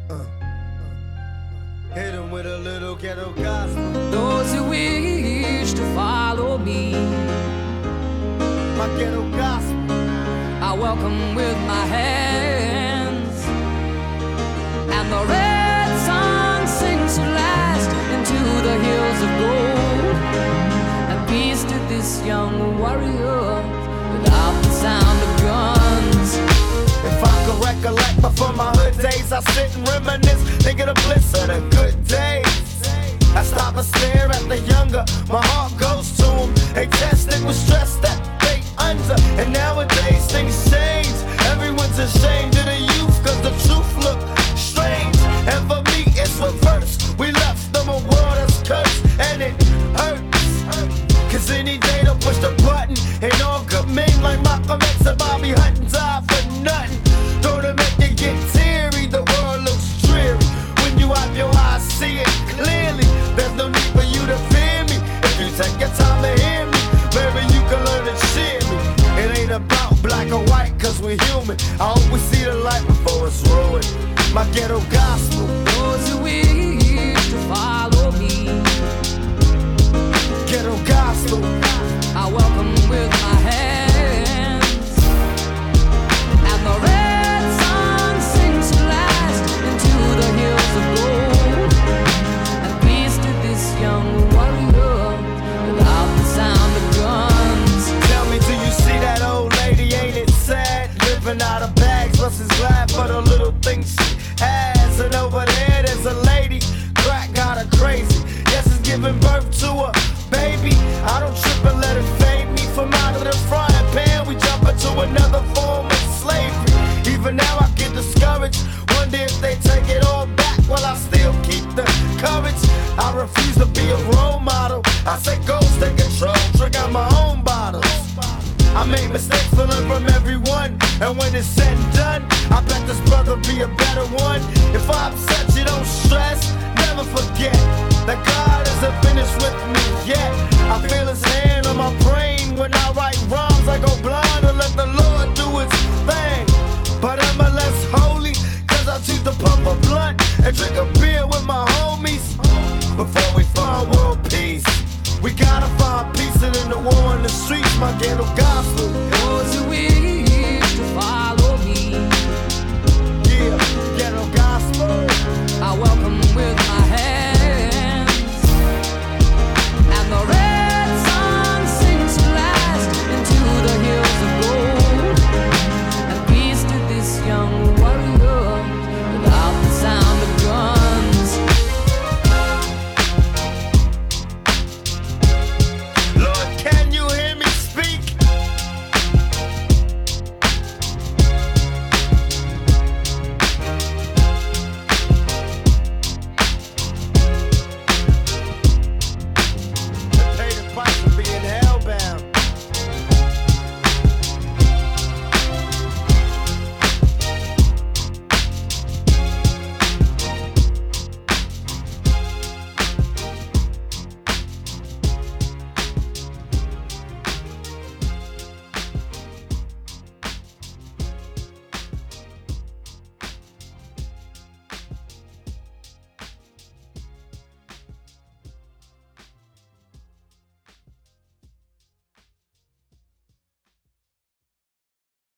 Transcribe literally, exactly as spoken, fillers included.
Uh, hit him with a little ghetto gospel. Those who wish to follow me, My ghetto gospel. I welcome with my hands. And the red sun sings to last into the hills of gold. And peace to this young warrior without the sound of guns. If I could recollect before my hood days, I sit and reminisce, think of the bliss of the good days. I stop and stare at the younger, my heart goes to them. They tested with stress that they under, and nowadays things change. Everyone's ashamed of the youth, cause the truth look strange. And for me it's reverse, we left them a world that's cursed, and it hurts. Cause any day they'll push the button, and all good men like Malcolm X and Bobby Hutton die for nothing. Don't it make you get teary, the world looks dreary. When you have your eyes, see it clearly. There's no need for you to fear me. If you take your time to hear me, maybe you can learn to cheer me. It ain't about black or white, cause we're human. I hope we see the light before it's ruined. My ghetto gospel. Those who wish to follow me, Ghetto gospel. I welcome with my hands. And the red sun sings to last into the hills of gold. And peace to this young warrior without the sound of guns. Tell me, do you see that old lady? Ain't it sad? Living out of bags, plus is glad for the little things she has. And over there, there's a lady, crack got her crazy. Yes, it's giving birth to a baby. I don't trip and let it fade me. From out of the frying pan, we jump into another form of slavery. Even now I get discouraged, wonder if they take it all back. While I still keep the courage, I refuse to be a role model. I say go, take control, drink out my own bottles. I make mistakes to learn from everyone, and when it's said and done, I bet this brother be a better one. If I upset you, don't stress, never forget that God isn't finished with me yet. I feel his hand on my brain when I write rhymes. I go blind and let the Lord do his thing, but I'm a